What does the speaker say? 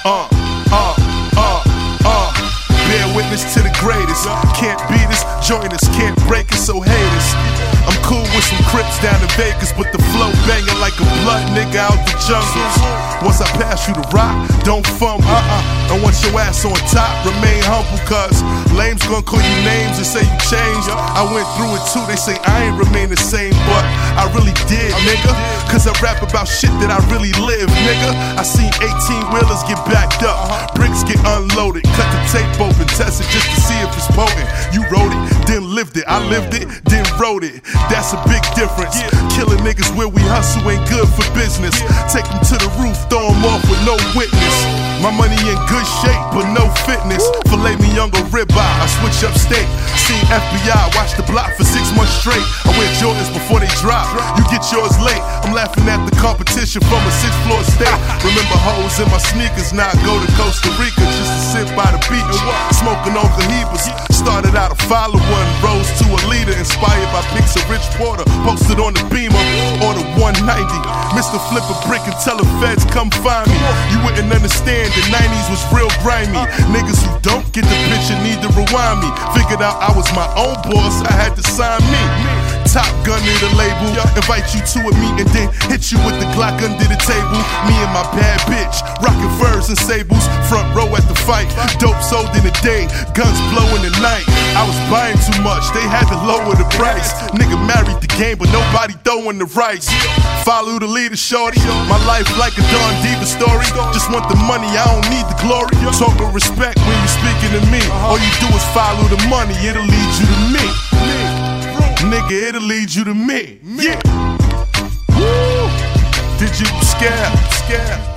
Bear witness to the greatest. Can't beat us, join us, can't break us, so hate us. I'm cool with some Crips down in Vegas, but the flow banging like a blood nigga out the jungles. Once I pass you the rock, don't fumble. And once your ass on top, remain humble, cause lames gonna call you names and say you changed. I went through it too, they say I ain't remain the same, but I really did, nigga. Cause I rap about shit that I really live, nigga. I seen 18-wheelers get backed up, bricks get unloaded, cut the tape open, test it just to see if it's potent. You wrote it, then lived it. I lived it, then wrote it. That's a big difference. Killing niggas where we hustle ain't good for business. Take them to the roof, throw them off with no witness. My money in good shape, but no fitness. Filet me young or ribeye, I switch up state. Seen FBI, watch the block for 6 months straight. I wear Jordans before they drop. You get yours late. I'm laughing at the competition from a 6th floor state. Remember hoes in my sneakers, now I go to Costa Rica just to sit by the beach. Smoking on Cohibas. Started out a follower and rose to a leader. Inspired by pics of Rich Porter, posted on the Beamer. Order 190. Mr. Flip a brick and tell the feds come find me. You wouldn't understand, the 90s was real grimy. Niggas who don't get the picture need to rewind me. Figured out I was my own boss, I had to sign me. Top gun in the label, invite you to a meeting, then hit you with the Glock under the table. Me and my bad bitch, rockin' furs and sables, front row at the fight. Dope sold in the day, guns blow in the night. I was buying too much, they had to lower the price. Nigga married the game, but nobody throwing the rice. Follow the leader, shorty. My life like a Don Diva story. Just want the money, I don't need the glory. Talk with respect when you speaking to me. All you do is follow the money, it'll lead you to me. Nigga, it'll lead you to me. Yeah. Woo. Did you scare?